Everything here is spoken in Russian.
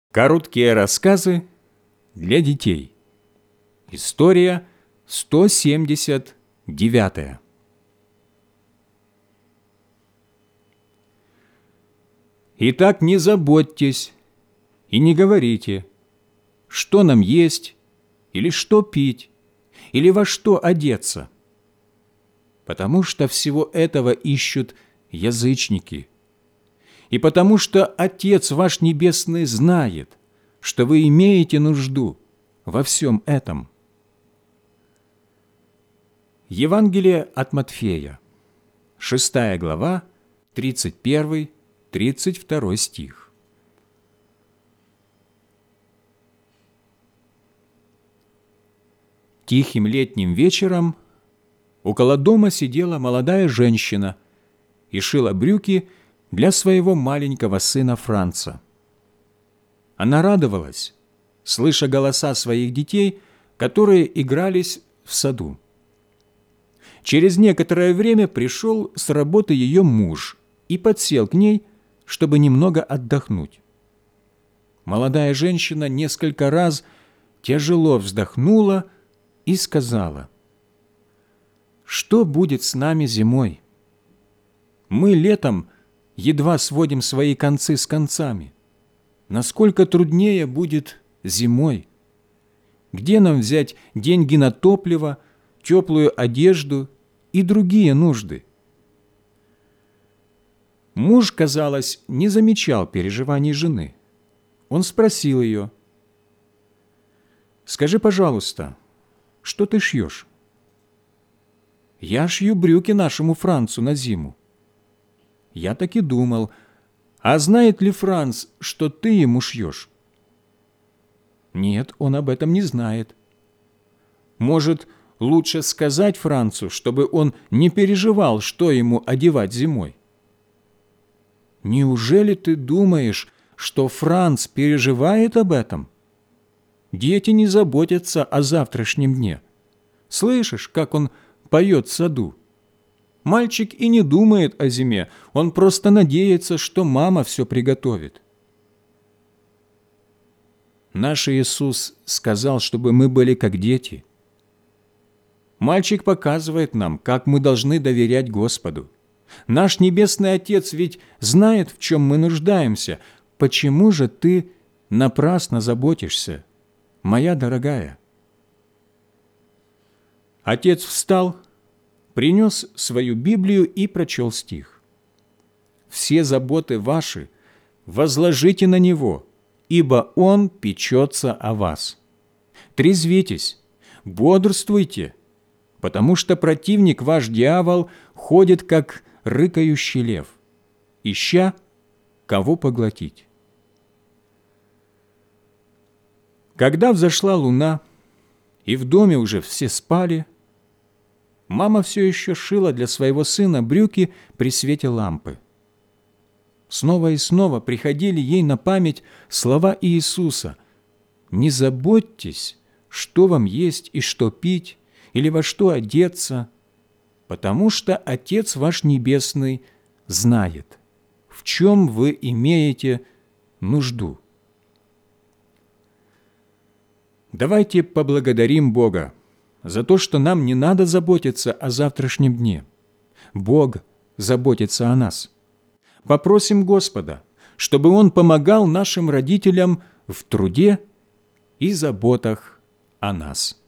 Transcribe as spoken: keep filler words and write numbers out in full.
Короткие рассказы для детей. История сто семьдесят девятая. Итак, не заботьтесь и не говорите, что нам есть, или что пить, или во что одеться, потому что всего этого ищут язычники. И потому что Отец ваш Небесный знает, что вы имеете нужду во всем этом. Евангелие от Матфея, шестая глава, тридцать первый — тридцать второй стих. Тихим летним вечером около дома сидела молодая женщина и шила брюки для своего маленького сына Франца. Она радовалась, слыша голоса своих детей, которые игрались в саду. Через некоторое время пришел с работы ее муж и подсел к ней, чтобы немного отдохнуть. Молодая женщина несколько раз тяжело вздохнула и сказала: «Что будет с нами зимой? Мы летом едва сводим свои концы с концами. Насколько труднее будет зимой? Где нам взять деньги на топливо, теплую одежду и другие нужды?» Муж, казалось, не замечал переживаний жены. Он спросил ее: «Скажи, пожалуйста, что ты шьешь?» «Я шью брюки нашему Францу на зиму». «Я так и думал. А знает ли Франц, что ты ему шьешь?» «Нет, он об этом не знает». «Может, лучше сказать Францу, чтобы он не переживал, что ему одевать зимой?» «Неужели ты думаешь, что Франц переживает об этом? Дети не заботятся о завтрашнем дне. Слышишь, как он поет в саду? Мальчик и не думает о зиме, он просто надеется, что мама все приготовит». Наш Иисус сказал, чтобы мы были как дети. Мальчик показывает нам, как мы должны доверять Господу. Наш Небесный Отец ведь знает, в чем мы нуждаемся. Почему же ты напрасно заботишься, моя дорогая? Отец встал, принес свою Библию и прочел стих. «Все заботы ваши возложите на Него, ибо Он печется о вас. Трезвитесь, бодрствуйте, потому что противник ваш дьявол ходит, как рыкающий лев, ища кого поглотить». Когда взошла луна, и в доме уже все спали, мама все еще шила для своего сына брюки при свете лампы. Снова и снова приходили ей на память слова Иисуса: «Не заботьтесь, что вам есть и что пить, или во что одеться, потому что Отец ваш Небесный знает, в чем вы имеете нужду». Давайте поблагодарим Бога за то, что нам не надо заботиться о завтрашнем дне. Бог заботится о нас. Попросим Господа, чтобы Он помогал нашим родителям в труде и заботах о нас.